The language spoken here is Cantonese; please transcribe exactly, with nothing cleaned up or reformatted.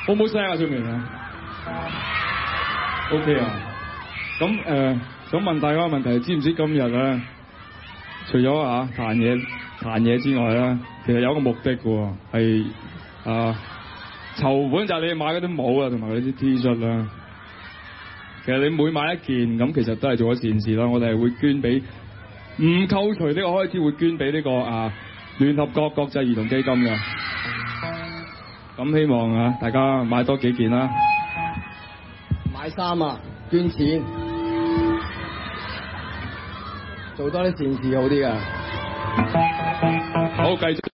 好唔好聲啊？出面啊 ？OK 啊。咁誒、呃，想問大家個問題，知唔知今日咧，除咗啊彈嘢彈嘢之外咧，其實有一個目的嘅喎，係啊籌款就係你買嗰啲帽啊，同埋嗰啲 T 恤啦。其實你每買一件咁，其實都係做咗善事啦。我哋係會捐俾唔扣除呢個開支，會捐俾呢、這個啊聯合國國際兒童基金嘅。咁希望啊大家買多幾件啦。 買衫啊，捐錢，做多啲善事好啲㗎。 好，繼續。